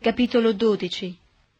Capitolo 12.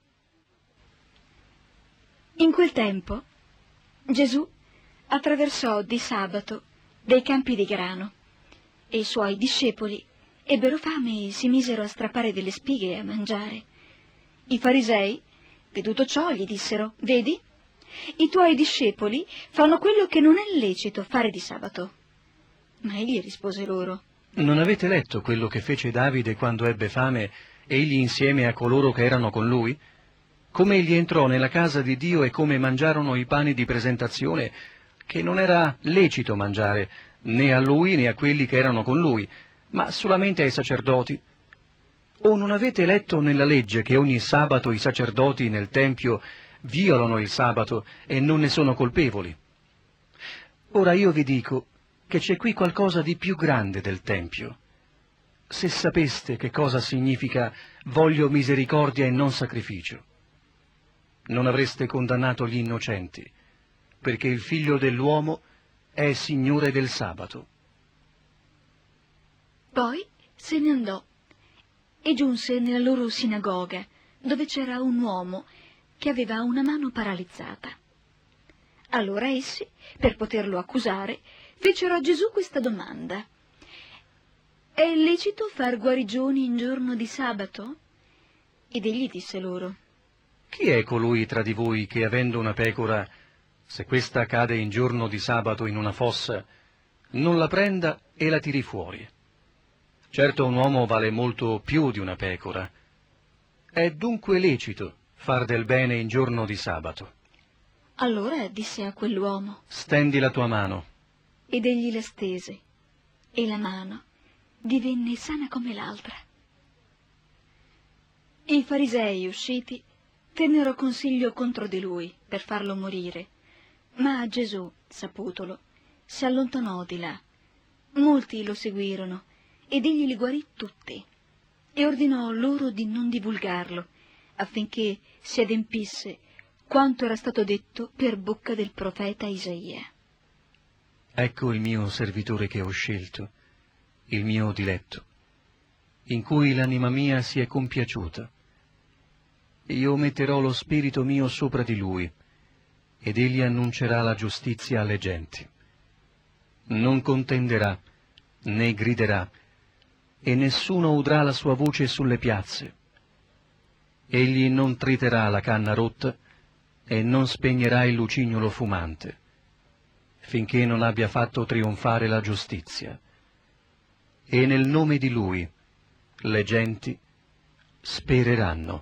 In quel tempo Gesù attraversò di sabato dei campi di grano e i suoi discepoli ebbero fame e si misero a strappare delle spighe e a mangiare. I farisei, veduto ciò, gli dissero: «Vedi, i tuoi discepoli fanno quello che non è lecito fare di sabato». Ma egli rispose loro: «Non avete letto quello che fece Davide quando ebbe fame, egli insieme a coloro che erano con lui? Come egli entrò nella casa di Dio e come mangiarono i pani di presentazione, che non era lecito mangiare né a lui né a quelli che erano con lui, ma solamente ai sacerdoti. O non avete letto nella legge che ogni sabato i sacerdoti nel Tempio violano il sabato e non ne sono colpevoli? Ora io vi dico che c'è qui qualcosa di più grande del Tempio. Se sapeste che cosa significa voglio misericordia e non sacrificio, non avreste condannato gli innocenti, perché il Figlio dell'uomo è Signore del sabato». Poi se ne andò e giunse nella loro sinagoga, dove c'era un uomo che aveva una mano paralizzata. Allora essi, per poterlo accusare, fecero a Gesù questa domanda: «È lecito far guarigioni in giorno di sabato?» Ed egli disse loro: «Chi è colui tra di voi che, avendo una pecora, se questa cade in giorno di sabato in una fossa, non la prenda e la tiri fuori? Certo un uomo vale molto più di una pecora. È dunque lecito far del bene in giorno di sabato». Allora disse a quell'uomo: «Stendi la tua mano». Ed egli la stese, e la mano divenne sana come l'altra. I farisei, usciti, tennero consiglio contro di lui per farlo morire, ma Gesù, saputolo, si allontanò di là. Molti lo seguirono, ed egli li guarì tutti, e ordinò loro di non divulgarlo, affinché si adempisse quanto era stato detto per bocca del profeta Isaia: «Ecco il mio servitore che ho scelto, il mio diletto, in cui l'anima mia si è compiaciuta. Io metterò lo spirito mio sopra di lui, ed egli annuncerà la giustizia alle genti. Non contenderà, né griderà, e nessuno udrà la sua voce sulle piazze. Egli non triterà la canna rotta e non spegnerà il lucignolo fumante, finché non abbia fatto trionfare la giustizia. E nel nome di lui le genti spereranno».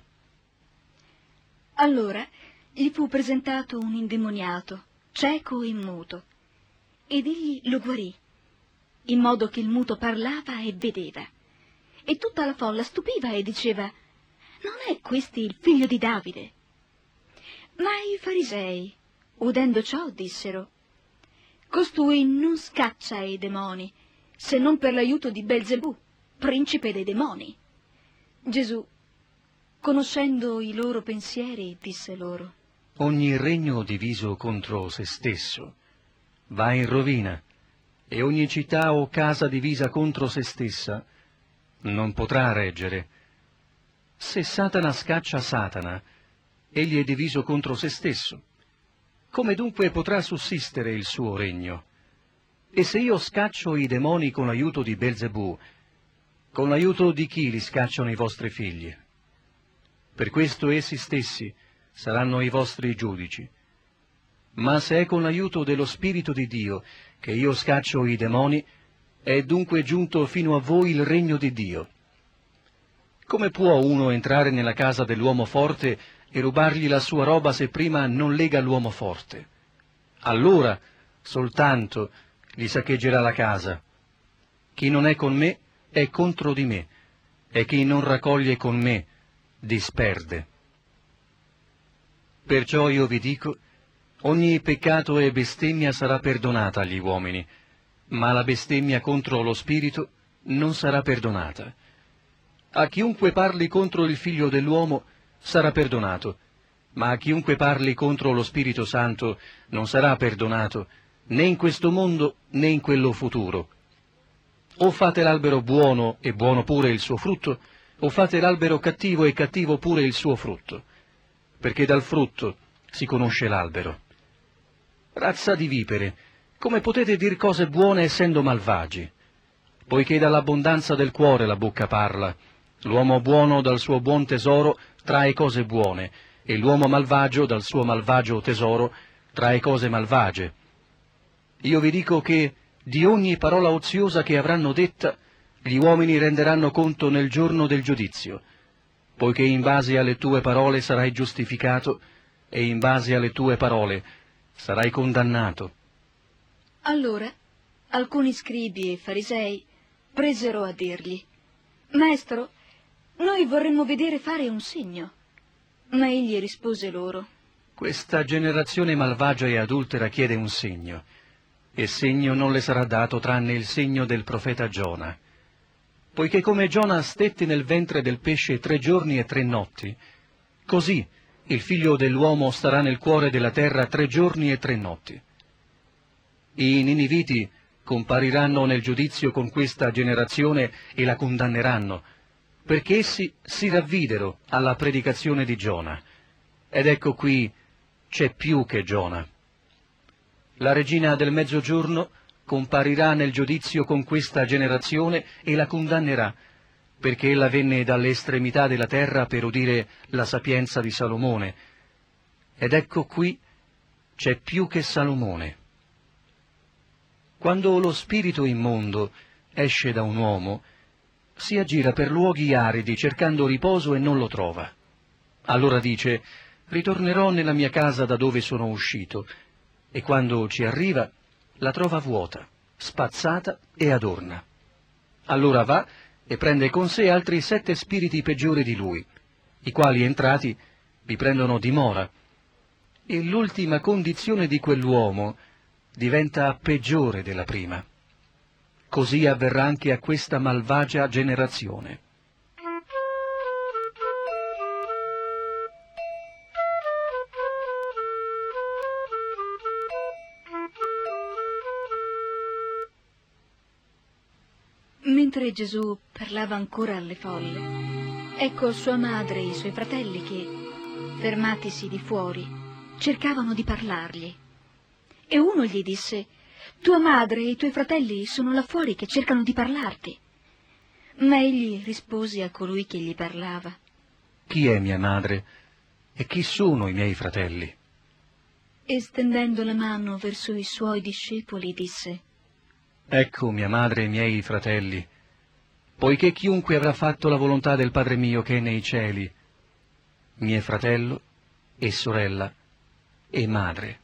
Allora gli fu presentato un indemoniato, cieco e muto, ed egli lo guarì, in modo che il muto parlava e vedeva. E tutta la folla stupiva e diceva: «Non è questi il figlio di Davide?» Ma i farisei, udendo ciò, dissero: «Costui non scaccia i demoni, se non per l'aiuto di Belzebù, principe dei demoni». Gesù, conoscendo i loro pensieri, disse loro: «Ogni regno diviso contro se stesso va in rovina, e ogni città o casa divisa contro se stessa non potrà reggere. Se Satana scaccia Satana, egli è diviso contro se stesso. Come dunque potrà sussistere il suo regno? E se io scaccio i demoni con l'aiuto di Belzebù, con l'aiuto di chi li scacciano i vostri figli? Per questo essi stessi saranno i vostri giudici. Ma se è con l'aiuto dello Spirito di Dio che io scaccio i demoni, è dunque giunto fino a voi il regno di Dio. Come può uno entrare nella casa dell'uomo forte e rubargli la sua roba se prima non lega l'uomo forte? Allora soltanto gli saccheggerà la casa. Chi non è con me è contro di me, e chi non raccoglie con me disperde. Perciò io vi dico, ogni peccato e bestemmia sarà perdonata agli uomini, ma la bestemmia contro lo Spirito non sarà perdonata. A chiunque parli contro il Figlio dell'uomo sarà perdonato, ma a chiunque parli contro lo Spirito Santo non sarà perdonato, né in questo mondo né in quello futuro. O fate l'albero buono e buono pure il suo frutto, o fate l'albero cattivo e cattivo pure il suo frutto, perché dal frutto si conosce l'albero. Razza di vipere, come potete dir cose buone essendo malvagi? Poiché dall'abbondanza del cuore la bocca parla. L'uomo buono dal suo buon tesoro trae cose buone, e l'uomo malvagio dal suo malvagio tesoro trae cose malvagie. Io vi dico che di ogni parola oziosa che avranno detta, gli uomini renderanno conto nel giorno del giudizio, poiché in base alle tue parole sarai giustificato, e in base alle tue parole sarai condannato. Allora alcuni scribi e farisei presero a dirgli: Maestro, noi vorremmo vedere fare un segno. Ma egli rispose loro: Questa generazione malvagia e adultera chiede un segno, e segno non le sarà dato tranne il segno del profeta Giona. Poiché come Giona stette nel ventre del pesce 3 giorni e 3 notti, così il figlio dell'uomo starà nel cuore della terra 3 giorni e 3 notti. I niniviti compariranno nel giudizio con questa generazione e la condanneranno, perché essi si ravvidero alla predicazione di Giona. Ed ecco qui c'è più che Giona. La regina del mezzogiorno comparirà nel giudizio con questa generazione e la condannerà, perché ella venne dalle estremità della terra per udire la sapienza di Salomone. Ed ecco qui c'è più che Salomone. Quando lo spirito immondo esce da un uomo, si aggira per luoghi aridi cercando riposo e non lo trova. Allora dice: ritornerò nella mia casa da dove sono uscito, e quando ci arriva la trova vuota, spazzata e adorna. Allora va e prende con sé altri 7 spiriti peggiori di lui, i quali entrati vi prendono dimora, e l'ultima condizione di quell'uomo diventa peggiore della prima. Così avverrà anche a questa malvagia generazione. Mentre Gesù parlava ancora alle folle, ecco sua madre e i suoi fratelli che, fermatisi di fuori, cercavano di parlargli. E uno gli disse: tua madre e i tuoi fratelli sono là fuori che cercano di parlarti. Ma egli rispose a colui che gli parlava: Chi è mia madre e chi sono i miei fratelli? E stendendo la mano verso i suoi discepoli disse: Ecco mia madre e i miei fratelli, poiché chiunque avrà fatto la volontà del Padre mio che è nei cieli, mio fratello e sorella e madre.